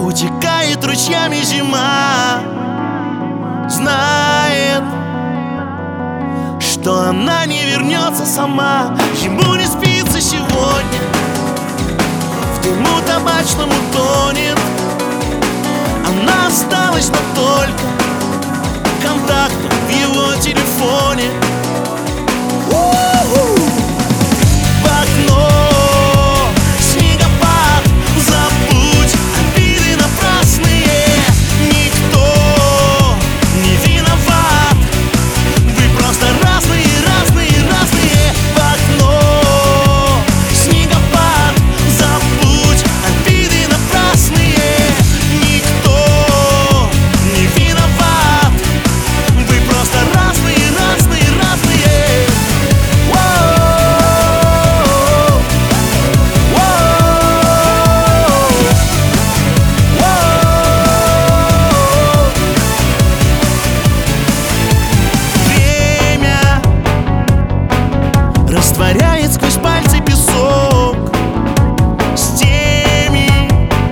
Утекает ручьями зима, знает, что она не вернется сама. Ему не спится сегодня, в дыму табачном утонет. Она осталась, но только контактом в его телефоне. В окно снегопад, забудь обиды напрасные. Никто не виноват, вы просто разные, разные, разные. В окно снегопад, забудь обиды напрасные. Никто не виноват, вы просто разные, разные, разные. Растворяет сквозь пальцы песок с теми,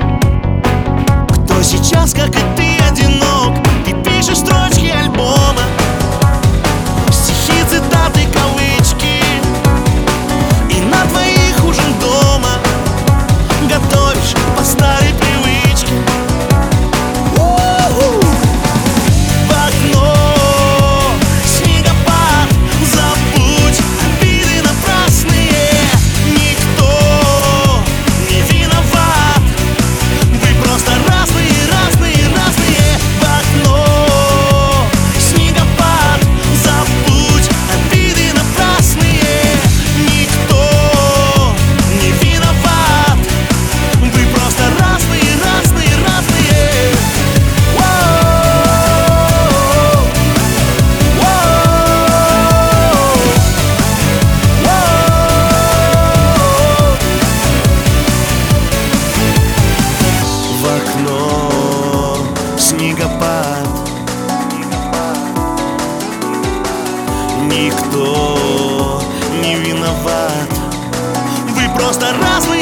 кто сейчас, как и ты, одинок. Ты пишешь строчки альбома, стихи, цитаты, кавычки, и на двоих ужин дома готовишь по старой привычке. В окно снегопад, забудь обиды напрасные. Никто не виноват, вы просто разные, разные, разные. В окно снегопад, забудь обиды напрасные. Никто не виноват, вы просто разные, разные, разные. В окно снегопад, никто не виноват, вы просто разные.